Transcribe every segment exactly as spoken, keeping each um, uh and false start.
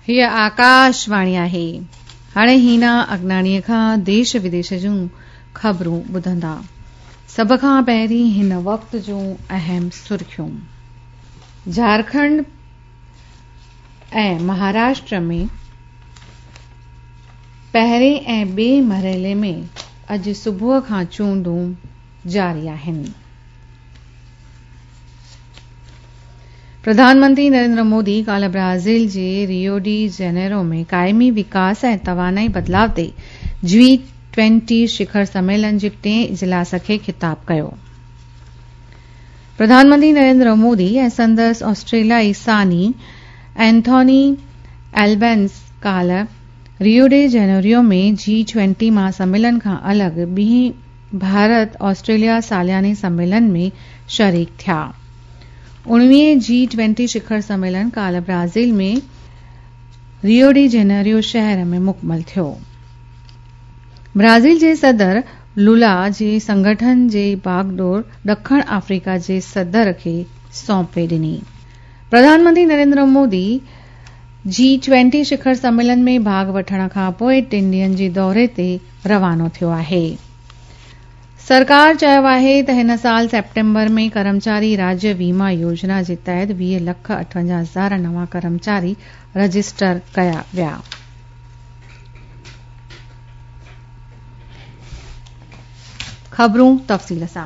हीअ आकाशवाणी आहे। हाणे हीना अगनाणीअ खां देश विदेश जूं ख़बरूं ॿुधंदा। सभ खां पहिरीं हिन वक़्त जूं अहम सुर्खियूं। झारखंड ऐं महाराष्ट्र में पहिरें ऐं ॿिए मरहले में अॼु सुबुह खां चूंडूं जारी आहिनि। प्रधानमंत्री नरेंद्र मोदी काल्ह ब्राज़ील जे रियो डी जेनेरो में कायमी विकास ऐं तवानाई बदिलाव ते जी ट्वेंटी शिखर सम्मेलन जे टें इजलास खे ख़िताब कयो। प्रधानमंत्री नरेंद्र मोदी ऐं संदसि ऑस्ट्रेलियाई सानी एंथोनी एल्बेंस काल्ह रियो डी जेनेरो में जी ट्वेंटी महासम्मेलन खां अलॻि ॿीं भारत ऑस्ट्रेलिया सालियाने सम्मेलन में शरीक थिया। उणिवीह जी ट्वेंटी शिखर सम्मेलन काल्ह ब्राज़ील में रियो डी जेनेरो शहर में मुकमल थियो। ब्राज़ील जे सदर लुला जे संगठन जे बागडोर ॾखण अफ्रीका जे सदर खे सौंपे ॾिनी। प्रधानमंत्री नरेंद्र मोदी जी ट्वेंटी शिखर सम्मेलन में भाग वठण खां पोइ टिन ॾींहनि जे दौरे ते रवानो थियो आहे। सरकार चयो आहे त हिन साल सेप्टेम्बर में कर्मचारी राज्य वीमा योजना जे तहत वीह लख अठवंजाह हज़ार नवां कर्मचारी रजिस्टर कया विया। ख़बरूं तफ़सील सां।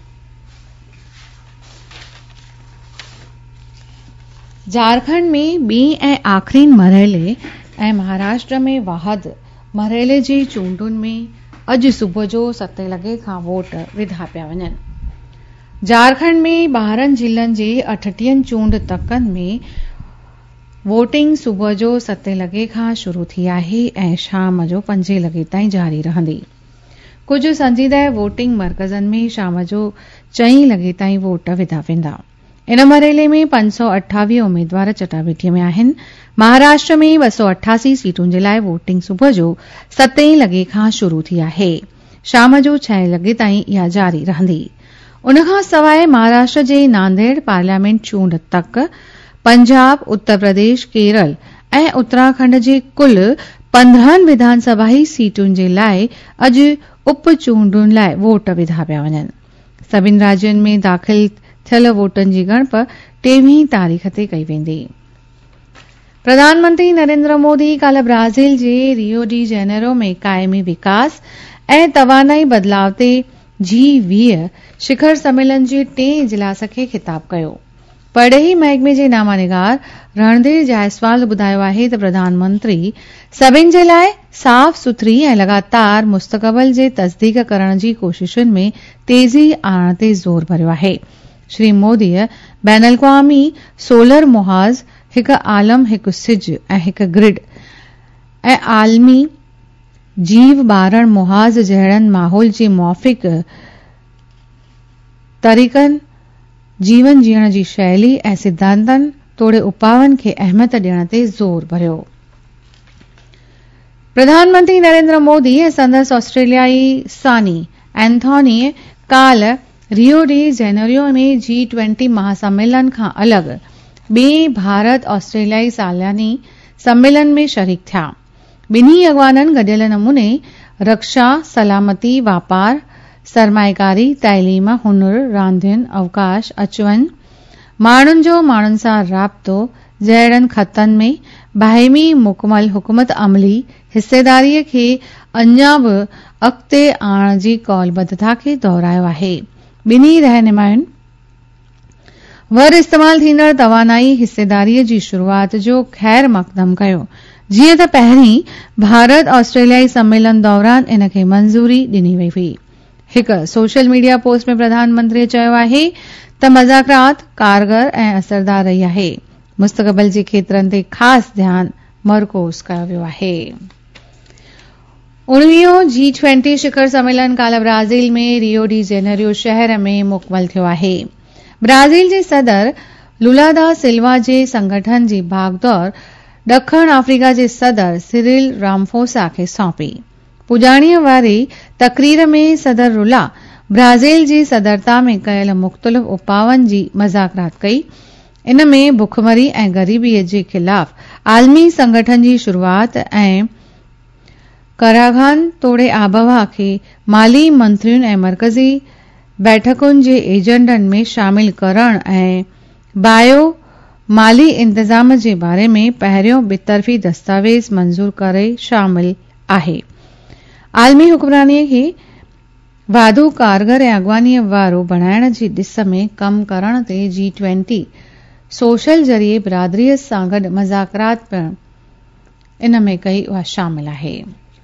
झारखंड में ॿीं ऐं आख़िरी मरहले ऐं महाराष्ट्र में वाहद मरहले जी चूंडुनि में अॼु सुबुह जो सते लॻे खां वोट विधा पिया वञनि। झारखंड में ॿारहनि ज़िलनि जे अठटीह चूंड तकनि में वोटिंग सुबुह जो सते लॻे खां शुरू थी आहे ऐं शाम जो पंजे लॻे ताईं जारी रहंदी। कुझु संजीदह वोटिंग मर्कज़नि में शाम जो चईं लॻे ताईं वोट विधा वेंदा। इन मरहले में पंज सौ अठावीह उम्मीदवार चटाभेटीअ में आहिनि। महाराष्ट्र में ॿ सौ अठासी सीटुनि जे लाइ वोटिंग सुबुह जो सते लॻे खां शुरू थी आहे। शाम जो छह लॻे ताईं इहा जारी रहंदी। उन खां सवाइ महाराष्ट्र जे नांदेड़ पार्लियामेंट चूंड तक, पंजाब, उत्तर प्रदेश, केरल ऐं उत्तराखंड जे कुल पंद्रहनि विधानसभाई सीटुनि जे लाइ अॼु उप चूंडुनि लाइ वोट विधा पिया वञनि। सभिनी राज्यनि में दाख़िल थियल वोटनि जी ॻणप टेवीहीं तारीख़ ते कई वेंदी। प्रधानमंत्री नरेंद्र मोदी काल्ह ब्राज़ील जे रियो डी जेनेरो में कायमी विकास ऐं तवानाई बदिलाव ते जी वीह शिखर सम्मेलन जे टें इजलास खे ख़िताब कयो। परडे॒ही महकमे जे नामानिगार रणधीर जायसवाल ॿुधायो आहे त प्रधानमंत्री सभिनी जे लाइ साफ़ सुथरी ऐं लगातार मुस्तक़बिल जे तस्दीक करण जी कोशिशुनि में तेज़ी आणण ते ज़ोर भरियो आहे। श्री मोदीअ बैन अल-अक़वामी सोलर मुहाज़ हिकु आलम हिकु सिज ऐं हिकु ग्रिड ऐं आलमी जीव ॿारण मुहाज़ जहिड़नि माहौल जे मुआफ़िक़ तरीक़नि जीवन जीअण जी शैली ऐं सिद्धांतनि तोड़े उपावनि खे अहमियत ॾियण ते ज़ोर भरियो। प्रधानमंत्री नरेंद्र मोदी ऐं संदसि ऑस्ट्रेलियाई सानी एंथोनी काल्ह रियो डी जेनेरो में जी ट्वेंटी महासम्मेलन खां अलॻि ॿिए भारत ऑस्ट्रेलियाई सालियानी सम्मेलन में शरीक थिया। ॿिन्ही अॻवाननि गॾियल नमूने रक्षा, सलामती, वापार, सरमाएकारी, तइलीम, हुनुर, रांदियुनि, अवकाश, अचवञ, माण्हुनि जो माण्हुनि सां राब्तो जहिड़नि ख़तनि में बाहिमी मुकमल हुकूमत अमली हिस्सेदारीअ खे अञा बि अॻिते आणण जी कौलबद्धता खे दोहरायो आहे। ॿिन्ही रहनुमायुनि वर इस्तेमाल थींदड़ तवानाई हिस्सेदारीअ जी शुरूआत जो ख़ैर मक़दम कयो, जीअं त पहिरीं भारत ऑस्ट्रेलियाई सम्मेलन दौरान इन खे मंज़ूरी ॾिनी वई हुई। हिकु सोशल मीडिया पोस्ट में प्रधानमंत्रीअ चयो आहे त मज़ाक़रात कारगर ऐं असरदार रही आहे। मुस्तक़बिल जे खेत्रनि ते ख़ासि ध्यानु मर्कोज़ कयो वियो आहे। उणिवीहों जी ट्वेंटी शिखर सम्मेलन काल्ह ब्राज़ील में रियो डी जेनेरो शहर में मुकमल थियो आहे। ब्राज़ील जे सदर लुला दा सिल्वा जे संगठन जी भागदौर ॾखण अफ्रीका जे सदर सिरिल रामफोसा खे सौंपी। पुॼाणीअ वारी तक़रीर में सदर लुला ब्राज़ील जी सदरता में कयल मुख़्तलिफ़ उपावनि जी मज़ाक़रात कई इन में बुखमरी ऐं ग़रीबीअ जे ख़िलाफ़ आलमी संगठन जी शुरूआत ऐं कराधान तोड़े आबहवा खे माली मंत्रियुनि ऐं मरकज़ी बैठकुनि जे एजेंडनि में शामिल करण ऐं बायो माली इंतज़ाम जे बारे में पहिरियों बितरफ़ी दस्तावेज़ मंज़ूर करे शामिल आहे। आलमी हुक्मरानीअ खे वाधू कारगर ऐं अॻवानीअ वारो बणाइण जी ॾिस में कम करण ते जी ट्वेंटी सोशल ज़रिए बिरादरीअ सां गॾु मज़ाकरात पिणु इन में कई उहा शामिल आहे।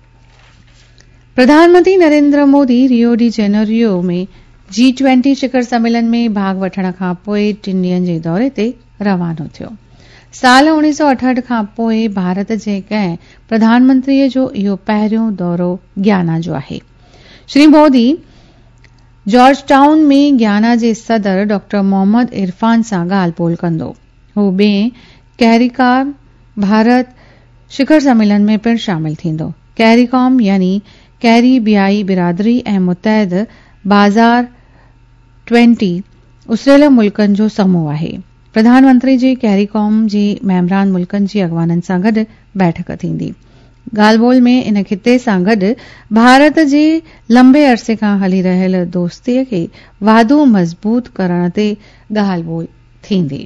प्रधानमंत्री Narendra Modi Rio de Janeiro में जी ट्वेंटी शिखर सम्मेलन में भाग वठण खां पोइ टिन ॾींहनि जे दौरे ते रवानो थियो। साल उणिवीह सौ अठहठि खां पोइ भारत जे कंहिं प्रधानमंत्रीअ जो इहो पहिरियों दौरो ग्याना जो आहे। श्री मोदी जॉर्ज टाउन में ग्याना जे सदर डॉक्टर मोहम्मद इरफान सां ॻाल्हि ॿोल कंदो। हू ॿिएं कैरिकॉम भारत शिखर सम्मेलन में पिणु शामिल थींदो। कैरिकॉम यानी कैरिबियाई बिरादरी ऐं मुतहद बाज़ार ट्वेंटी उसरियल मुल्कनि जो समूह आहे। प्रधानमंत्री जी कैरिकॉम जे मेंबरान मुल्कनि जी अॻवाननि सां गॾु बैठक थींदी। ॻाल्हि ॿोल में इन खिते सां गॾु भारत जे लंबे अरसे खां हली रहियल दोस्तीअ खे वाधू मज़बूत करण ते ॻाल्हि ॿोल थींदी।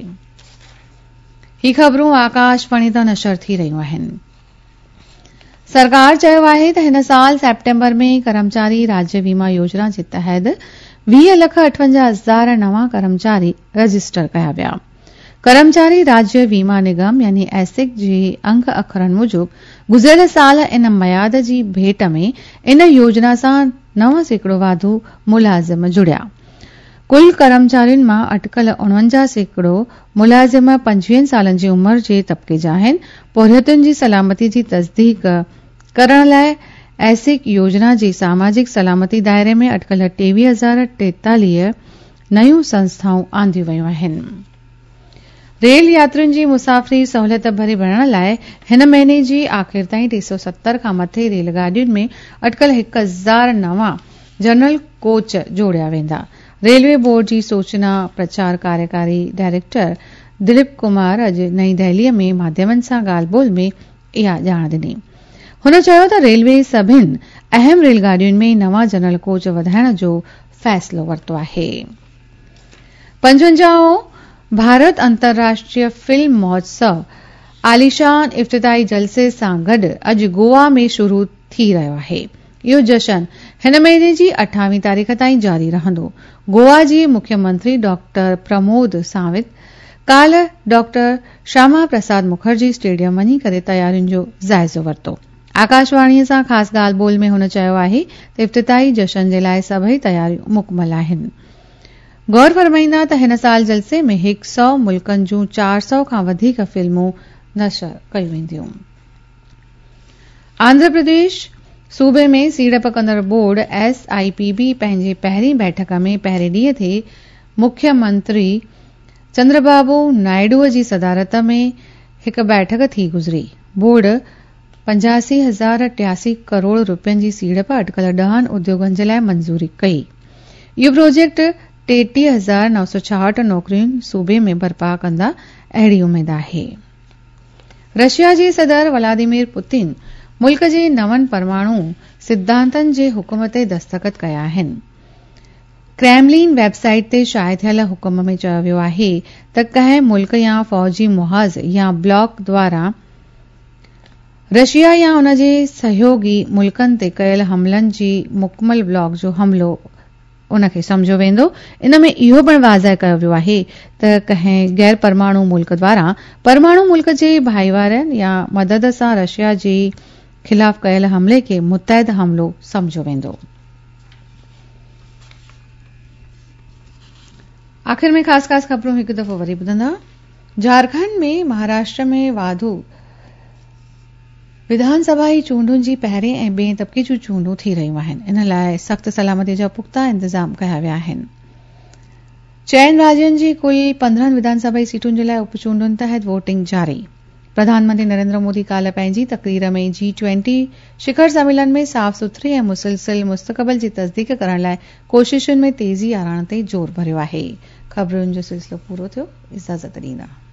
ही ख़बरूं आकाशवाणी तां नशर थी रहियूं आहिनि। सरकार चयो आहे त हिन साल सेप्टेम्बर में कर्मचारी राज्य बीमा योजना जे तहत वीह लख अठवंजाह हज़ार नवां कर्मचारी रजिस्टर कया विया। कर्मचारी राज्य बीमा निगम यानी एसिक जे अंक अखरनि मूजिब गुज़िरियल साल इन मयाद जी भेट में इन योजना सां नव सैकड़ो वाधू मुलाज़िम जुड़िया। कुल कर्मचारियुनि मां अटकल उणवंजाह सैकड़ो मुलाज़िम पंजवीह सालनि जी उमिरि जे तबिके जा आहिनि। पोरियतुनि जी सलामती जी तस्दीक करण लाइ एसिक योजना जी सामाजिक सलामती दायरे में अटकल टेवीह हज़ार टेतालीह नयूं संस्थाऊं आंदियूं वयूं आहिनि। रेल यात्रियुनि जी मुसाफ़िरी सहूलियत भरी बणाइण लाइ हिन महीने जी आख़िर ताईं टे सौ सत्तर खां मथे रेलगाॾियुनि में अटकल हिकु हज़ार नवां जनरल कोच जोड़िया वेंदा। रेलवे बोर्ड जी सूचना प्रचार कार्यकारी डायरेक्टर दिलीप कुमार अॼु नई दिल्लीअ में माध्यमनि सां ॻाल्हि ॿोल में इहा ॼाण ॾिनी। हुन चयो त रेलवे सभिनी अहम रेलगाॾियुनि में नवां जनरल कोच वधाइण जो फ़ैसिलो वरितो आहे। पंजवंजाहों भारत अंतर्राष्ट्रीय फिल्म महोत्सव आलीशान इफ़्तिताही जलसे सां गॾु अॼु गोवा में शुरू थी रहियो आहे। इहो जश्न हिन महीने जी अठावीह तारीख़ ताईं जारी रहंदो। गोवा जी मुख्यमंत्री डॉक्टर प्रमोद सावंत काल्ह डॉक्टर श्यामा प्रसाद मुखर्जी स्टेडियम वञी करे तयारियुनि जो जाइज़ो वरितो। आकाशवाणीअ सां ख़ासि ॻाल्हि ॿोल में हुन चयो आहे त इफ़्तिताही जश्न जे लाइ सभई तयारियूं मुकमल आहिनि। गौर फरमाईंदा त हिन साल जलसे में हिकु सौ मुल्कनि जूं चार सौ खां वधीक फिल्मूं नशर कयूं वेंदियूं। आंध्र प्रदेश सूबे में सीड़प कंदड़ board S I P B पंहिंजे पहिरीं बैठक में पहिरें ॾींहं ते मुख्यमंत्री चंद्रबाबू नायडूअ जी सदारत में हिकु बैठक थी गुज़री। बोर्ड पंजासी हज़ार टियासी करोड़ रुपयनि जी सीड़प अटकल ॾहनि उद्योगनि जे लाइ मंज़ूरी कई। इहो प्रोजेक्ट टेटीह हज़ार नौ सौ छाहठि नौकरियुनि सूबे में बर्पा कंदा, अहिड़ी उमेद आहे। रशिया जे सदर व्लादिमीर पुतिन मुल्क जे नवनि परमाणु सिद्धांतनि जे हुकुम ते दस्तख़त कया आहिनि। क्रेमलिन वेबसाइट ते शाया थियल हुकुम में चयो वियो आहे त कंहिं मुल्क या फौजी मुहाज़ या ब्लॉक द्वारा रशिया या उन जे सहयोगी मुल्कनि ते कयल हमलनि जी मुकमल ब्लॉक जो हमलो उन खे समझो वेंदो। इन में इहो पिणु वाज़ह कयो वियो आहे त कंहिं गैर परमाणु मुल्क द्वारा परमाणु मुल्क जे भाईवारनि या मदद सां रशिया जे ख़िलाफ़ कयल हमले खे मुतहद हमलो समझो वेंदो। आख़िर में ख़ासि ख़ासि ख़बरूं हिकु दफ़ो वरी ॿुधंदा। झारखंड में महाराष्ट्र में वाधू विधानसभा चूंडुनि जी पहिरें ऐं ॿिएं तबिके जूं चूंडूं थी रहियूं आहिनि। इन लाइ सख़्त सलामती जा पुख्ता इंतज़ाम कया विया आहिनि। चइनि राज्यनि जी कुल पंद्रहं विधानसभा सीटुनि जे लाइ उपचूंडुनि तहत वोटिंग जारी। प्रधानमंत्री नरेंद्र मोदी काल्ह पंहिंजी तक़रीर में जी ट्वेंटी शिखर सम्मेलन में साफ़ सुथरे ऐं मुसलसिल मुस्तक़बिल जी तस्दीक करण लाइ कोशिशुनि में तेज़ी आणण ते ज़ोर भरियो आहे। ख़बरुनि जो सिलसिलो पूरो थियो। इजाज़त ॾींदा।